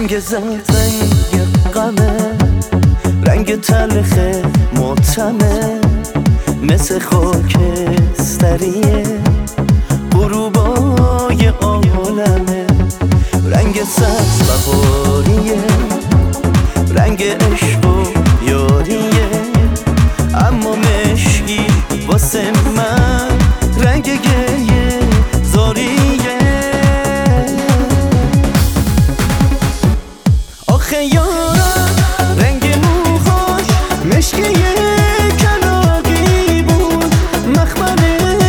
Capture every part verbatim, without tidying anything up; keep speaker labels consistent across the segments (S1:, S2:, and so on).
S1: رنگ زرد رنگ غمه، رنگ تلخ ماتمه، مثل خاکستریه غروبای عالمه. رنگ سبز بهاریه، رنگ عشق و یاریه، اما مشکی واسه من رنگ گریه زاریه. آخه یارم رنگ موهاش مشکیه کلاغی بود، مخمل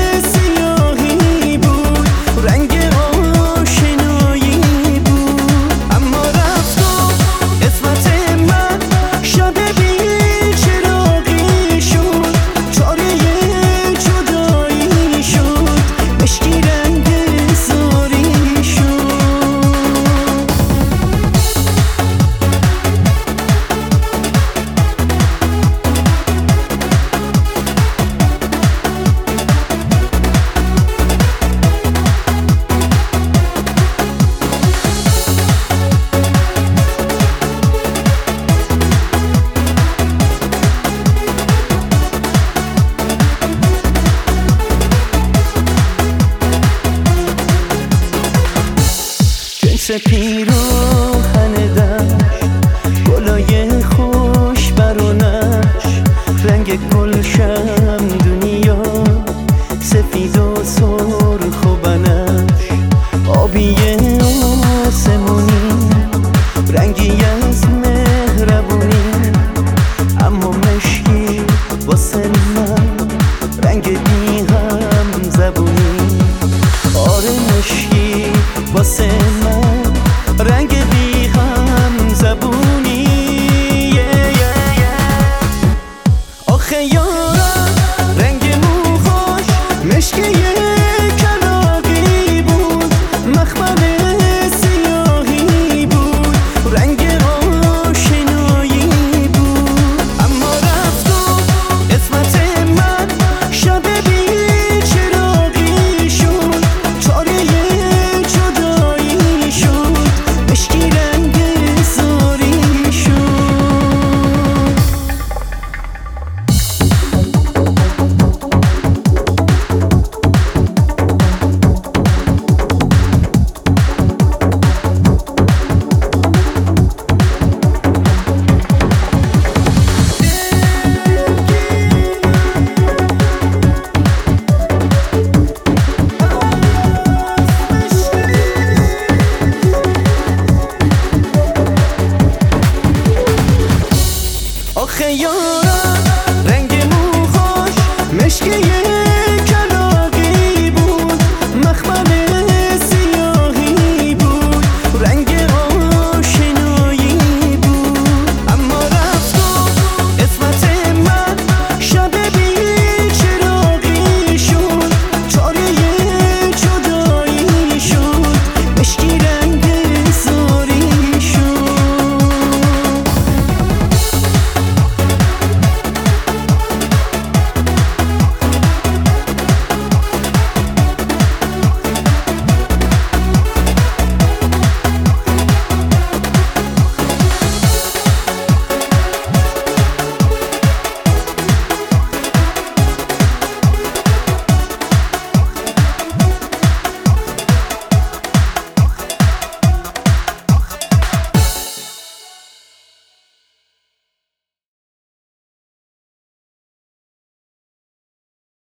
S1: سیاهی بود، رنگ آشنایی بود، اما رفت و قسمت من شب بی چراغی شد، چاره جدایی شد، مشکی رنگ زاری شد. جنس پیراهن دشت، گلای خوش برونش، رنگ گلشن دنیا، سفید و سرخ و بنفش، آبی آسمونی، رنگی از مهربونی، اما مشکی واسه من رنگ بی هم زبونی. آره مشکی واسه من